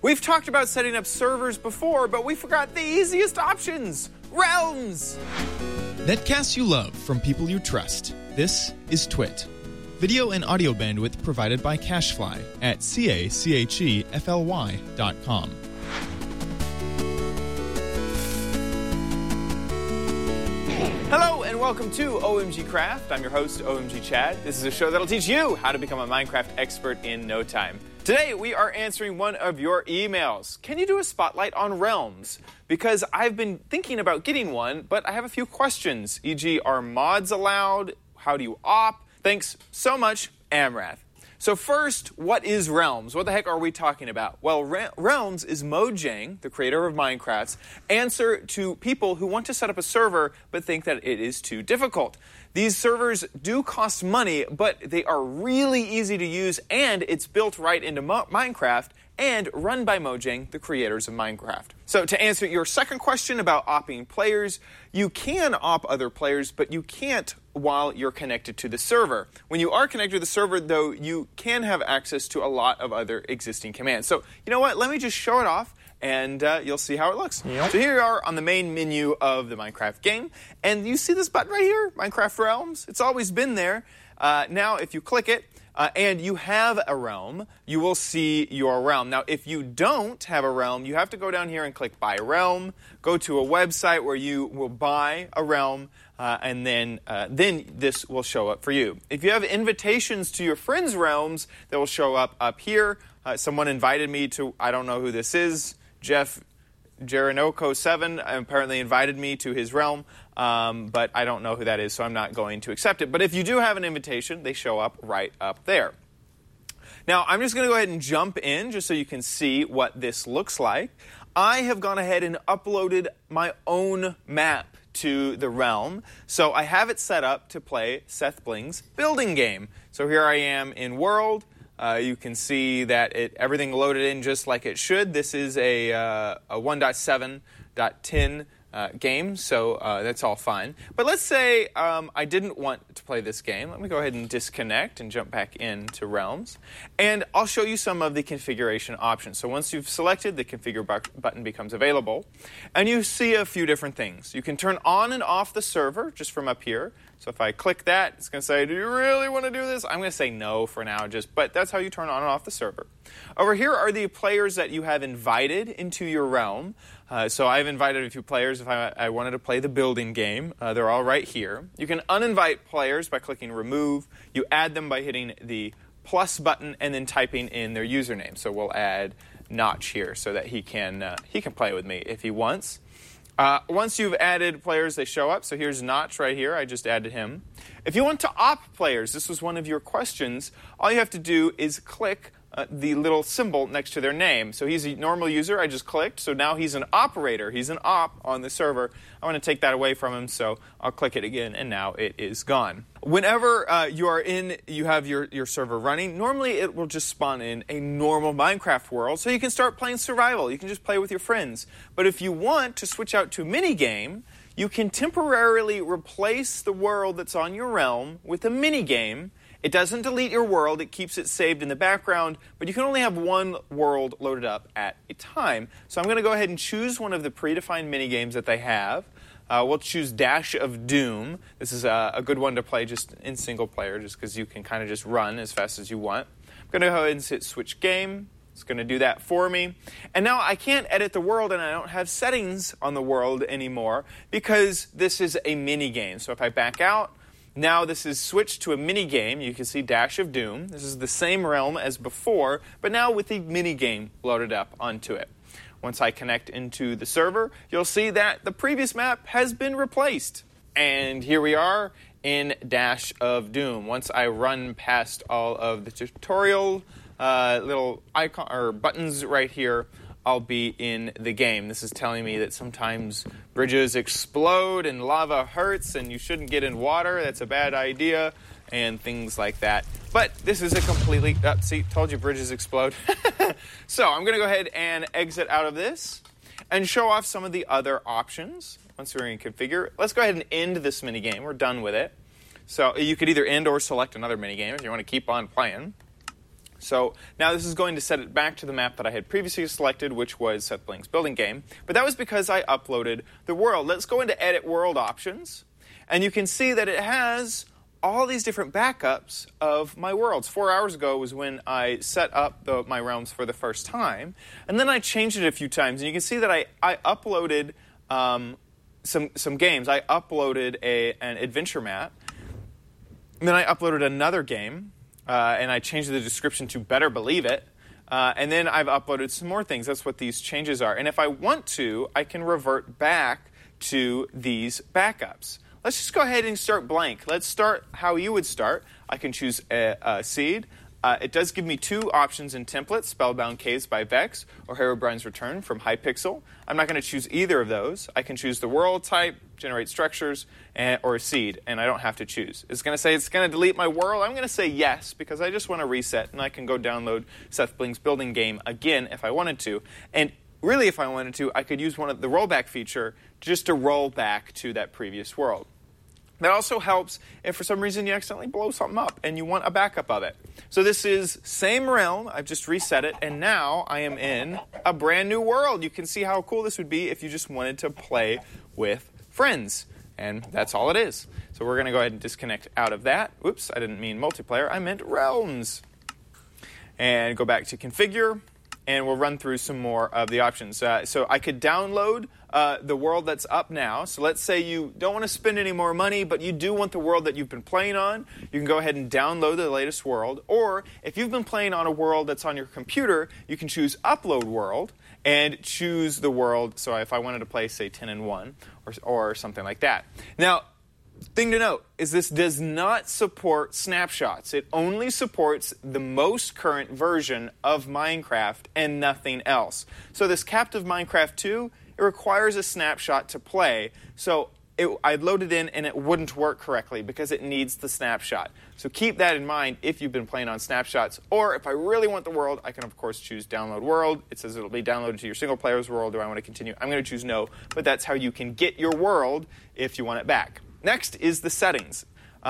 We've talked about setting up servers before, but we forgot the easiest options, Realms. Netcasts you love from people you trust. This is Twit. Video and audio bandwidth provided by CacheFly at CACHEFLY.com. Hello and welcome to OMG Craft. I'm your host, OMG Chad. This is a show that'll teach you how to become a Minecraft expert in no time. Today, we are answering one of your emails. Can you do a spotlight on Realms? Because I've been thinking about getting one, but I have a few questions, e.g. are mods allowed? How do you opt? Thanks so much, Amrath. So first, what is Realms? What the heck are we talking about? Well, Realms is Mojang, the creator of Minecraft's answer to people who want to set up a server but think that it is too difficult. These servers do cost money, but they are really easy to use, and it's built right into Minecraft and run by Mojang, the creators of Minecraft. So to answer your second question about opping players, you can opt other players, but you can't while you're connected to the server. When you are connected to the server, though, you can have access to a lot of other existing commands. So, you know what? Let me just show it off, and you'll see how it looks. Yep. So here you are on the main menu of the Minecraft game, and you see this button right here, Minecraft Realms? It's always been there. Now, if you click it, and you have a realm, you will see your realm. Now, if you don't have a realm, you have to go down here and click Buy Realm, go to a website where you will buy a realm, and then this will show up for you. If you have invitations to your friends' realms, they will show up here. Someone invited me to, I don't know who this is, Jeff Geronoko7 apparently invited me to his realm, but I don't know who that is, so I'm not going to accept it. But if you do have an invitation, they show up right up there. Now, I'm just going to go ahead and jump in just so you can see what this looks like. I have gone ahead and uploaded my own map to the realm, so I have it set up to play Seth Bling's building game. So here I am in World. You can see that everything loaded in just like it should. This is a 1.7.10 game, so that's all fine. But let's say I didn't want to play this game. Let me go ahead and disconnect and jump back into Realms. And I'll show you some of the configuration options. So once you've selected, the configure button becomes available. And you see a few different things. You can turn on and off the server just from up here. So if I click that, it's going to say, do you really want to do this? I'm going to say no for now, but that's how you turn on and off the server. Over here are the players that you have invited into your realm. So I've invited a few players if I wanted to play the building game. They're all right here. You can uninvite players by clicking remove. You add them by hitting the plus button and then typing in their username. So we'll add Notch here so that he can play with me if he wants. Once you've added players, they show up. So here's Notch right here. I just added him. If you want to opt players, this was one of your questions, all you have to do is click the little symbol next to their name. So he's a normal user. I just clicked. So now he's an operator. He's an op on the server. I want to take that away from him, so I'll click it again, and now it is gone. Whenever you have your server running, normally it will just spawn in a normal Minecraft world, so you can start playing survival. You can just play with your friends. But if you want to switch out to minigame, you can temporarily replace the world that's on your realm with a minigame. It doesn't delete your world, it keeps it saved in the background, but you can only have one world loaded up at a time. So I'm going to go ahead and choose one of the predefined minigames that they have. We'll choose Dash of Doom. This is a good one to play just in single player, just because you can kind of just run as fast as you want. I'm going to go ahead and hit Switch Game. It's going to do that for me. And now I can't edit the world, and I don't have settings on the world anymore, because this is a minigame. So if I back out, now this is switched to a mini-game. You can see Dash of Doom. This is the same realm as before, but now with the mini-game loaded up onto it. Once I connect into the server, you'll see that the previous map has been replaced. And here we are in Dash of Doom. Once I run past all of the tutorial little icon or buttons right here, I'll be in the game. This is telling me that sometimes bridges explode and lava hurts and you shouldn't get in water. That's a bad idea and things like that. But this is a completely... see, told you bridges explode. So I'm going to go ahead and exit out of this and show off some of the other options. Once we're in configure, let's go ahead and end this minigame. We're done with it. So you could either end or select another minigame if you want to keep on playing. So now this is going to set it back to the map that I had previously selected, which was Seth Bling's building game. But that was because I uploaded the world. Let's go into Edit World Options. And you can see that it has all these different backups of my worlds. 4 hours ago was when I set up my realms for the first time. And then I changed it a few times. And you can see that I uploaded some games. I uploaded an adventure map. And then I uploaded another game. And I changed the description to Better Believe It. And then I've uploaded some more things. That's what these changes are. And if I want to, I can revert back to these backups. Let's just go ahead and start blank. Let's start how you would start. I can choose a seed. It does give me two options in templates, Spellbound Caves by Vex or Herobrine's Return from Hypixel. I'm not going to choose either of those. I can choose the world type, generate structures, or a seed, and I don't have to choose. It's going to say it's going to delete my world. I'm going to say yes, because I just want to reset, and I can go download Seth Bling's building game again if I wanted to. And really, if I wanted to, I could use one of the rollback feature just to roll back to that previous world. That also helps if for some reason you accidentally blow something up and you want a backup of it. So this is same realm. I've just reset it, and now I am in a brand new world. You can see how cool this would be if you just wanted to play with friends. And that's all it is. So we're going to go ahead and disconnect out of that. Oops, I didn't mean multiplayer. I meant realms. And go back to configure. And we'll run through some more of the options. So I could download the world that's up now. So let's say you don't want to spend any more money, but you do want the world that you've been playing on. You can go ahead and download the latest world. Or if you've been playing on a world that's on your computer, you can choose Upload World and choose the world. So if I wanted to play, say, 10 and 1 or something like that. Now, thing to note is this does not support snapshots. It only supports the most current version of Minecraft and nothing else. So this Captive Minecraft 2, it requires a snapshot to play. So I'd load it in and it wouldn't work correctly because it needs the snapshot. So keep that in mind if you've been playing on snapshots. Or if I really want the world, I can of course choose Download World. It says it'll be downloaded to your single player's world. Do I want to continue? I'm going to choose no, but that's how you can get your world if you want it back. Next is the settings.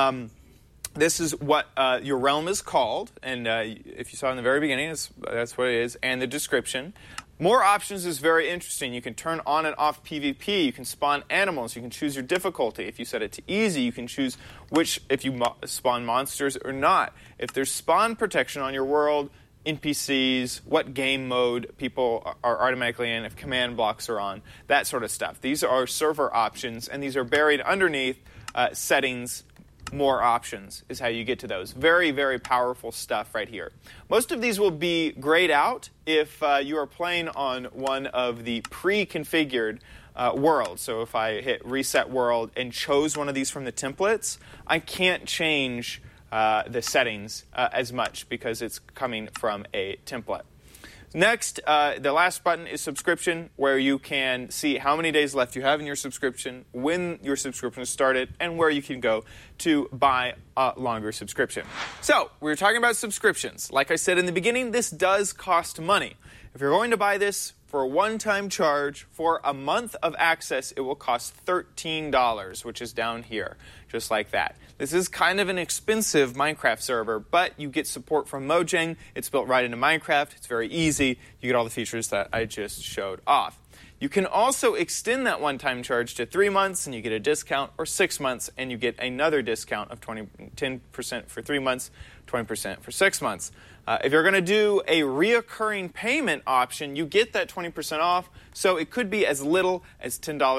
This is what your realm is called, and if you saw in the very beginning, that's what it is, and the description. More options is very interesting. You can turn on and off PvP. You can spawn animals. You can choose your difficulty. If you set it to easy, you can choose if you spawn monsters or not. If there's spawn protection on your world, NPCs, what game mode people are automatically in, if command blocks are on, that sort of stuff. These are server options, and these are buried underneath settings. More options is how you get to those. Very, very powerful stuff right here. Most of these will be grayed out if you are playing on one of the pre-configured worlds. So if I hit Reset World and chose one of these from the templates, I can't change the settings as much because it's coming from a template. Next, the last button is subscription, where you can see how many days left you have in your subscription, when your subscription started, and where you can go to buy a longer subscription. So, we were talking about subscriptions. Like I said in the beginning, this does cost money. If you're going to buy this for a one-time charge for a month of access, it will cost $13, which is down here, just like that. This is kind of an expensive Minecraft server, but you get support from Mojang. It's built right into Minecraft. It's very easy. You get all the features that I just showed off. You can also extend that one-time charge to 3 months, and you get a discount, or 6 months, and you get another discount of 10% for 3 months, 20% for 6 months. If you're going to do a reoccurring payment option, you get that 20% off, so it could be as little as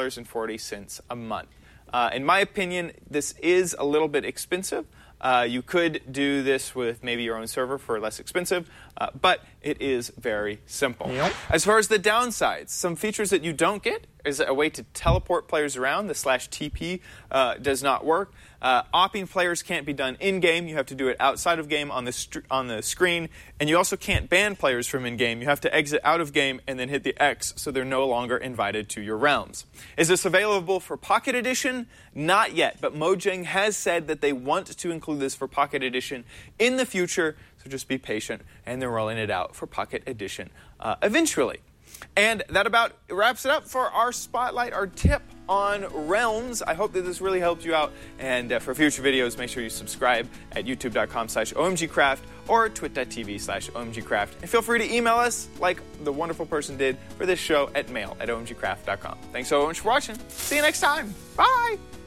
$10.40 a month. In my opinion, this is a little bit expensive. You could do this with maybe your own server for less expensive, but it is very simple. Yep. As far as the downsides, some features that you don't get is a way to teleport players around. The /TP does not work. Opping players can't be done in-game. You have to do it outside of game on the screen. And you also can't ban players from in-game. You have to exit out of game and then hit the X so they're no longer invited to your realms. Is this available for Pocket Edition? Not yet, but Mojang has said that they want to include this for Pocket Edition in the future, so just be patient, and they're rolling it out for Pocket Edition eventually. And that about wraps it up for our spotlight, our tip on Realms. I hope that this really helped you out. And for future videos, make sure you subscribe at youtube.com/omgcraft or twit.tv/omgcraft. And feel free to email us, like the wonderful person did for this show, at mail@omgcraft.com. Thanks so much for watching. See you next time. Bye.